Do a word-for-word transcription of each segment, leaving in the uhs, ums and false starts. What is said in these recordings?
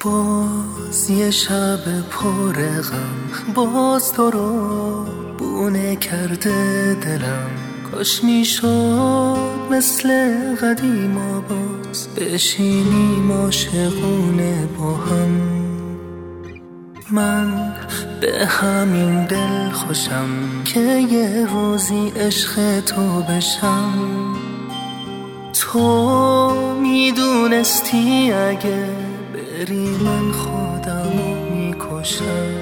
باز یه شب پر غم، باز تو رو بونه کرده دلم. کاش میشد مثل قدیما باز بشینیم عاشقونه با هم. من به همین دل خوشم که یه روزی عشق تو بشم. تو میدونستی اگه بری من خودمو میکشم،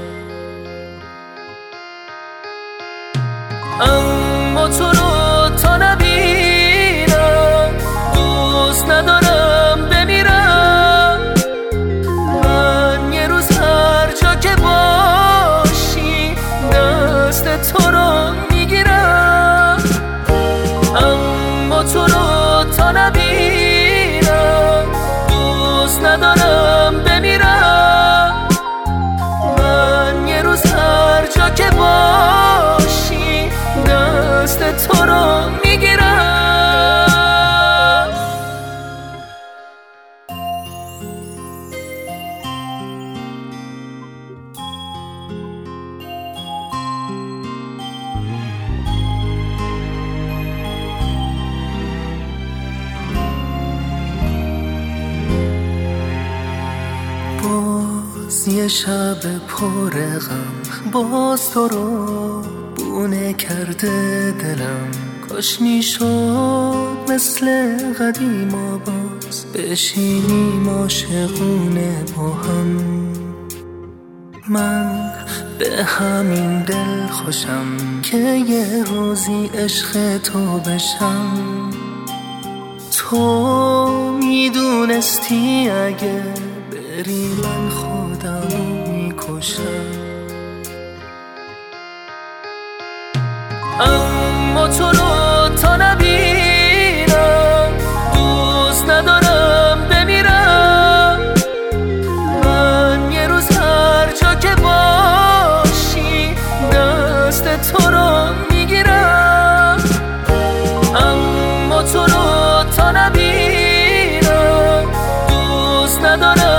اما تو رو تا نبینم دوست ندارم بمیرم. من یه روز هر جا که باشی دست تو رو میگیرم، اما تو رو تا نبینم دوست ندارم بمیرم. من یه روز هر جا که باشی دست تو رو میگیرم. باز یه شب پر غم، باز تو رو بونه کرده دلم. کاش میشد مثل قدیما باز بشینیم عاشقونه با هم. من به همین دل خوشم که یه روزی عشق تو بشم. تو میدونستی اگه بری من خودمو میکشم، اما تو رو تا نبینم دوست ندارم بمیرم. من یه روز هر جا که باشی دست تو رو میگیرم، اما تو رو تا نبینم دوست ندارم